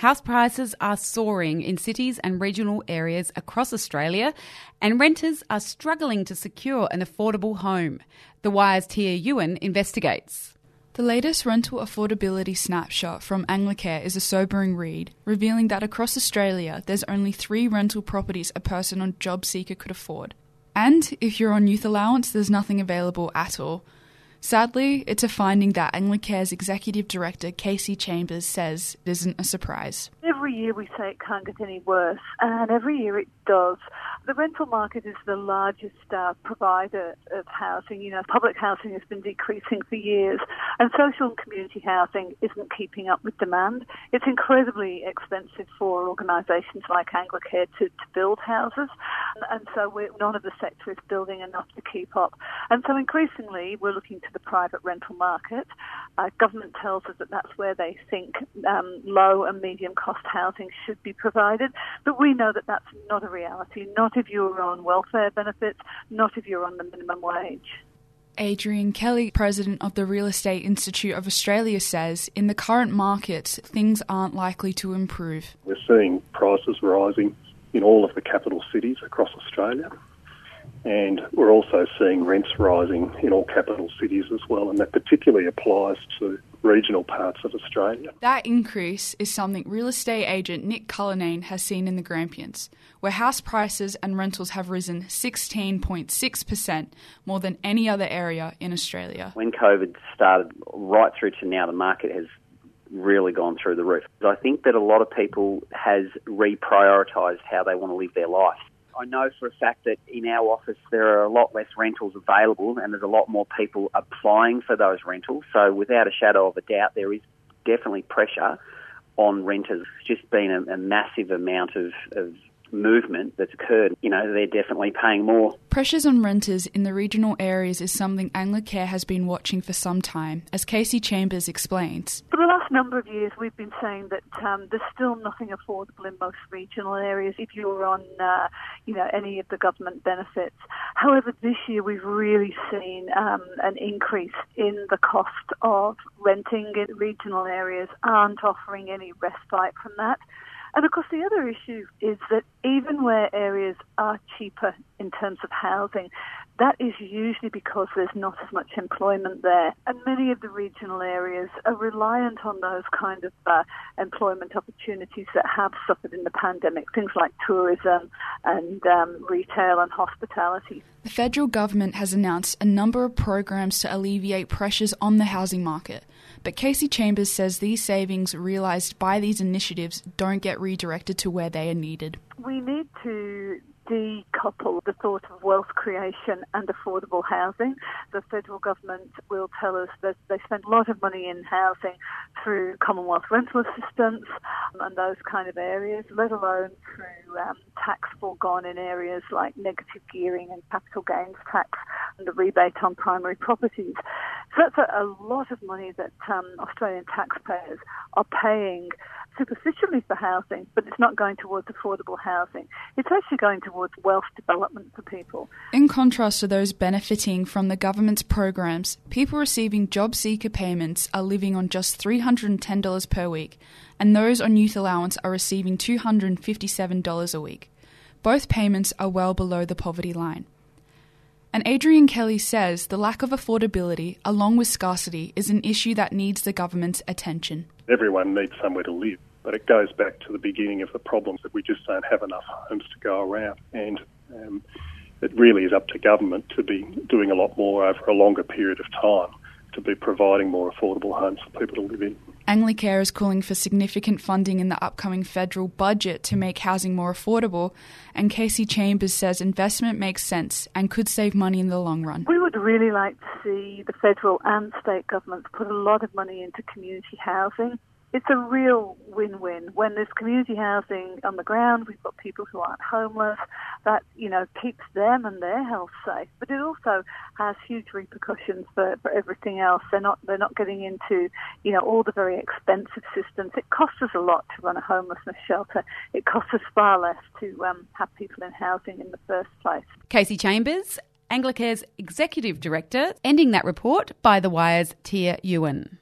House prices are soaring in cities and regional areas across Australia, and renters are struggling to secure an affordable home. The Wire's Tia Ewan investigates. The latest rental affordability snapshot from Anglicare is a sobering read, revealing that across Australia there's only 3 rental properties a person on JobSeeker could afford. And if you're on youth allowance, there's nothing available at all. Sadly, it's a finding that Anglicare's Executive Director, Casey Chambers, says isn't a surprise. Every year we say it can't get any worse, and every year it does. The rental market is the largest provider of housing. Public housing has been decreasing for years, and social and community housing isn't keeping up with demand. It's incredibly expensive for organisations like Anglicare to build houses, and so none of the sector is building enough to keep up. And so increasingly we're looking to the private rental market. Government tells us that that's where they think low and medium cost housing should be provided, but we know that that's not a reality, not if you're on welfare benefits, not if you're on the minimum wage. Adrian Kelly, president of the Real Estate Institute of Australia, says in the current market, things aren't likely to improve. We're seeing prices rising in all of the capital cities across Australia, and we're also seeing rents rising in all capital cities as well, and that particularly applies to regional parts of Australia. That increase is something real estate agent Nick Cullinane has seen in the Grampians, where house prices and rentals have risen 16.6%, more than any other area in Australia. When COVID started right through to now, the market has really gone through the roof. I think that a lot of people has reprioritised how they want to live their life. I know for a fact that in our office there are a lot less rentals available and there's a lot more people applying for those rentals. So without a shadow of a doubt, there is definitely pressure on renters. It's just been a massive amount of movement that's occurred. They're definitely paying more. Pressures on renters in the regional areas is something Anglicare has been watching for some time, as Casey Chambers explains. For the last number of years, we've been saying that there's still nothing affordable in most regional areas if you're on, any of the government benefits. However, this year we've really seen an increase in the cost of renting in regional areas, aren't offering any respite from that. And of course the other issue is that even where areas are cheaper in terms of housing, that is usually because there's not as much employment there. And many of the regional areas are reliant on those kind of employment opportunities that have suffered in the pandemic, things like tourism and retail and hospitality. The federal government has announced a number of programs to alleviate pressures on the housing market. But Casey Chambers says these savings realised by these initiatives don't get redirected to where they are needed. We need to decouple the thought of wealth creation and affordable housing. The federal government will tell us that they spend a lot of money in housing through Commonwealth rental assistance and those kind of areas, let alone through tax foregone in areas like negative gearing and capital gains tax and the rebate on primary properties. So that's a lot of money that Australian taxpayers are paying superficially for housing, but it's not going towards affordable housing. It's actually going towards wealth development for people. In contrast to those benefiting from the government's programs, people receiving JobSeeker payments are living on just $310 per week, and those on youth allowance are receiving $257 a week. Both payments are well below the poverty line. And Adrian Kelly says the lack of affordability, along with scarcity, is an issue that needs the government's attention. Everyone needs somewhere to live, but it goes back to the beginning of the problems that we just don't have enough homes to go around. And it really is up to government to be doing a lot more over a longer period of time to be providing more affordable homes for people to live in. Anglicare is calling for significant funding in the upcoming federal budget to make housing more affordable, and Casey Chambers says investment makes sense and could save money in the long run. We would really like to see the federal and state governments put a lot of money into community housing. It's a real win-win. When there's community housing on the ground, we've got people who aren't homeless. That, keeps them and their health safe. But it also has huge repercussions for everything else. They're not getting into, all the very expensive systems. It costs us a lot to run a homelessness shelter. It costs us far less to have people in housing in the first place. Casey Chambers, Anglicare's Executive Director, ending that report by The Wire's Tia Ewan.